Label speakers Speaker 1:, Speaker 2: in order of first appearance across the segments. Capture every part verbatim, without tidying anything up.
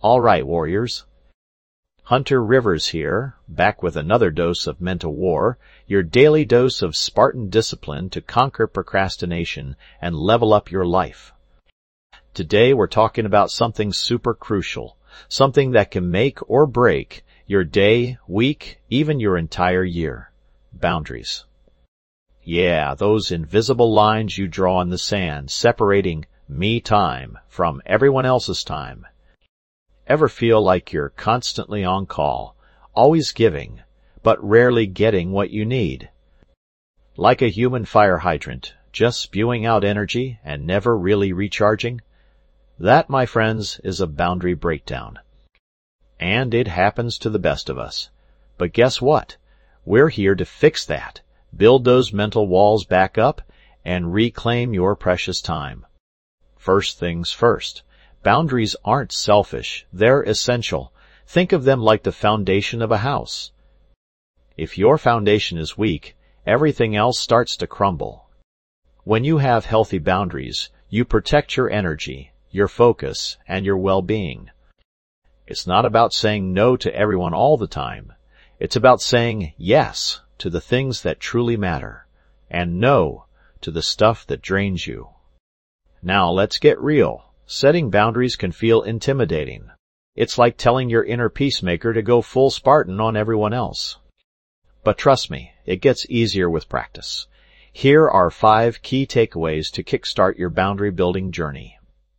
Speaker 1: All right, warriors. Hunter Rivers here, back with another dose of mental war, your daily dose of Spartan discipline to conquer procrastination and level up your life. Today we're talking about something super crucial, something that can make or break your day, week, even your entire year. Boundaries. Yeah, those invisible lines you draw in the sand separating me time from everyone else's time. Ever feel like you're constantly on call, always giving, but rarely getting what you need? Like a human fire hydrant, just spewing out energy and never really recharging? That, my friends, is a boundary breakdown. And it happens to the best of us. But guess what? We're here to fix that, build those mental walls back up, and reclaim your precious time. First things first. Boundaries aren't selfish, they're essential. Think of them like the foundation of a house. If your foundation is weak, everything else starts to crumble. When you have healthy boundaries, you protect your energy, your focus, and your well-being. It's not about saying no to everyone all the time. It's about saying yes to the things that truly matter, and no to the stuff that drains you. Now let's get real. Setting boundaries can feel intimidating. It's like telling your inner peacemaker to go full Spartan on everyone else. But trust me, it gets easier with practice. Here are five key takeaways to kickstart your boundary building journey.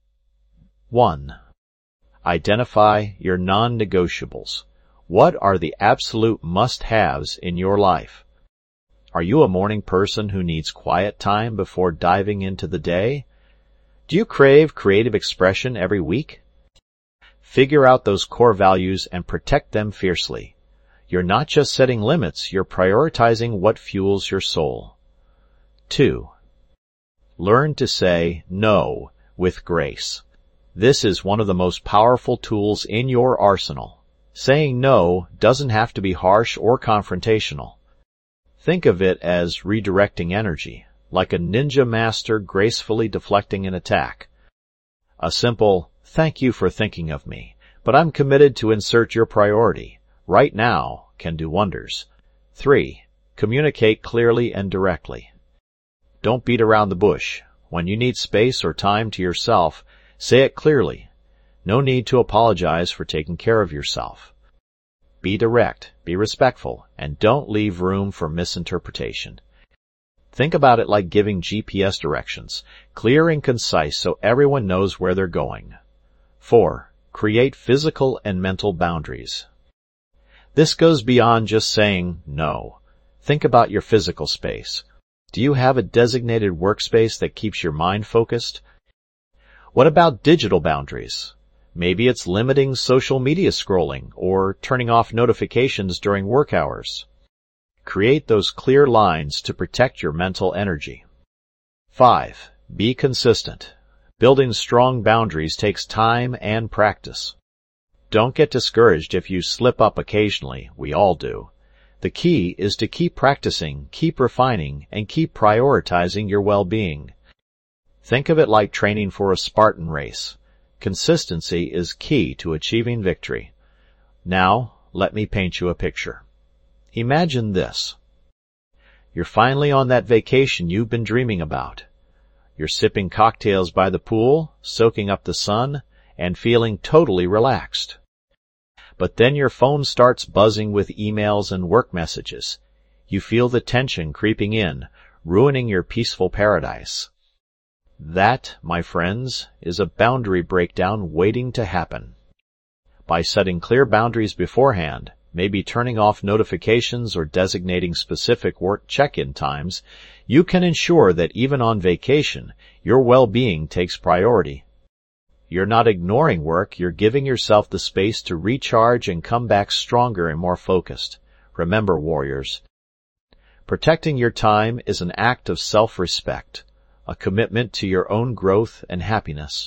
Speaker 1: One. Identify your non-negotiables. What are the absolute must-haves in your life? Are you a morning person who needs quiet time before diving into the day? Do you crave creative expression every week? Figure out those core values and protect them fiercely. You're not just setting limits, you're prioritizing what fuels your soul. Two. Learn to say no with grace. This is one of the most powerful tools in your arsenal. Saying no doesn't have to be harsh or confrontational. Think of it as redirecting energy, like a ninja master gracefully deflecting an attack. A simple, thank you for thinking of me, but I'm committed to insert your priority, right now, can do wonders. Three. Communicate clearly and directly. Don't beat around the bush. When you need space or time to yourself, say it clearly. No need to apologize for taking care of yourself. Be direct, be respectful, and don't leave room for misinterpretation. Think about it like giving G P S directions, clear and concise so everyone knows where they're going. Four. Create physical and mental boundaries. This goes beyond just saying no. Think about your physical space. Do you have a designated workspace that keeps your mind focused? What about digital boundaries? Maybe it's limiting social media scrolling or turning off notifications during work hours. Create those clear lines to protect your mental energy. Five. Be consistent. Building strong boundaries takes time and practice. Don't get discouraged if you slip up occasionally. We all do. The key is to keep practicing, keep refining, and keep prioritizing your well-being. Think of it like training for a Spartan race. Consistency is key to achieving victory. Now, let me paint you a picture. Imagine this. You're finally on that vacation you've been dreaming about. You're sipping cocktails by the pool, soaking up the sun, and feeling totally relaxed. But then your phone starts buzzing with emails and work messages. You feel the tension creeping in, ruining your peaceful paradise. That, my friends, is a boundary breakdown waiting to happen. By setting clear boundaries beforehand, maybe turning off notifications or designating specific work check-in times, you can ensure that even on vacation, your well-being takes priority. You're not ignoring work, you're giving yourself the space to recharge and come back stronger and more focused. Remember, warriors, protecting your time is an act of self-respect, a commitment to your own growth and happiness.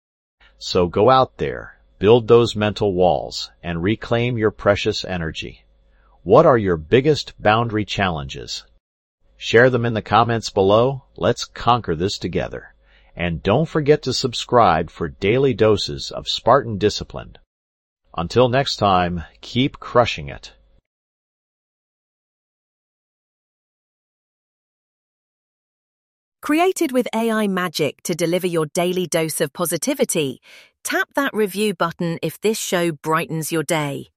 Speaker 1: So go out there, build those mental walls, and reclaim your precious energy. What are your biggest boundary challenges? Share them in the comments below. Let's conquer this together. And don't forget to subscribe for daily doses of Spartan discipline. Until next time, keep crushing it.
Speaker 2: Created with A I magic to deliver your daily dose of positivity, tap that review button if this show brightens your day.